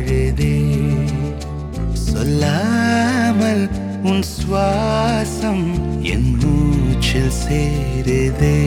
வாழுதே சொல்லாமல் உன் சுவாசம் என் மூச்சில் சேருதே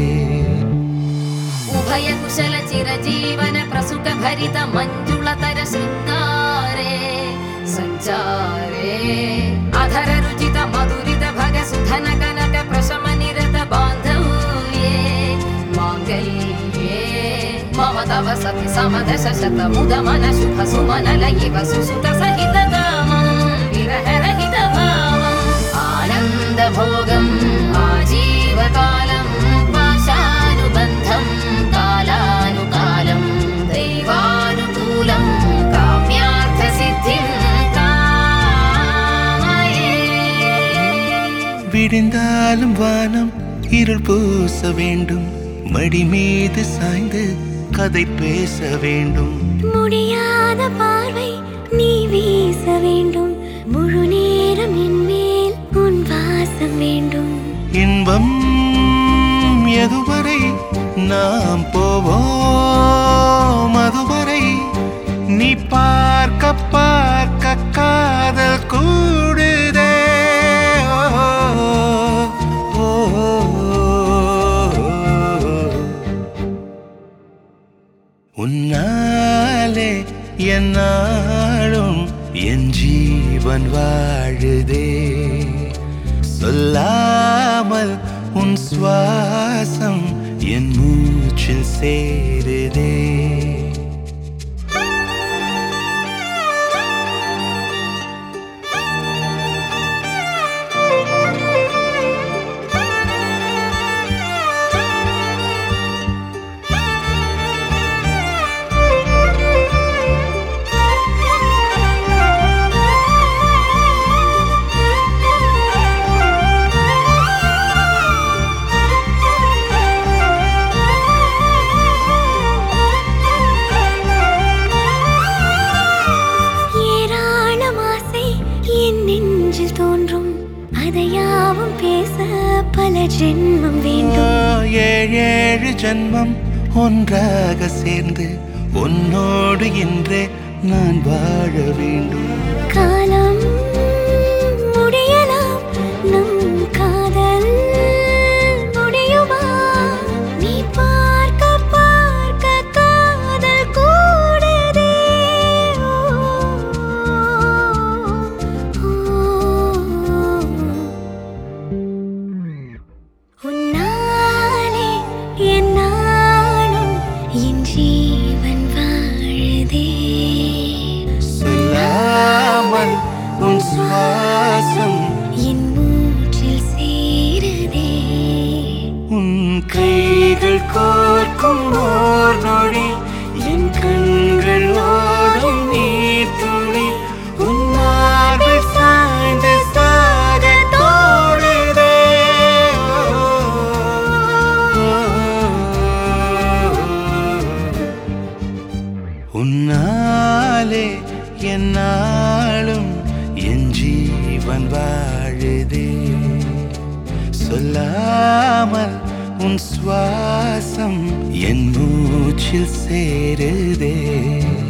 उभय कुशल चिरजीवन प्रसुख भरित मंजुलतर शृंगारे संचारे अधर रुचित मधुरित भग सुधन कनक प्रशम निरत बांधव्ये मांगल्ये मम तव सति समदश शत मुद मन शुभ सुमन लयिव सुसुत सहित कामं विरह रहित भावम् आनंद भोगं आजीवकालं पाशानुबन्धं कालानुकालं दैवानुकूलं काम्यार्थ सिद्धिं कामये விடிந்தாலும் வானம் இருள் பூச வேண்டும் மடி மீது சாய்ந்து கதை பேச வேண்டும் முடியாத பார்வை நீ வீச வேண்டும் முழு நேரம் என் மேல் உன் வாசம் வேண்டும் இன்பம் எதுவரை நாம் போவோம் அதுவரை நீ பார்க்க பார்க்க காதல் கூடுதே உன்னாலே என்னாலும் என் ஜீவன் வாழுதே சொல்லாமல் உன் சுவாசம் என் மூச்சில் சேருதே நெஞ்சில் தோன்றும் அதையாவும் பேச பல ஜென்மம் வேண்டும் ஏழு ஜென்மம் ஒன்றாக சேர்ந்து உன்னோடு இன்றே நான் வாழ வேண்டும் காலம் முடியலாம் நம் காதல் முடியுமா நீ பார்க்க பார்க்க காதல் கூடுதே உன்னாலே என்னாலும் என் ஜீவன் வாழுதே சொல்லாமல் உன் சுவாசம் என் மூச்சில் சேருதே உன் கைகள் கோர்க்கும் ஓர் நொடி என் கண்கள் ஓடும் நீர் துளி உன் மார்பில் சாய்ந்து சாக தோடுதே உன்னாலே என்னாலும் என் ஜீவன் வாழுதே சொல்லாமல் உன் சுவாசம் என் மூச்சில் சேருதே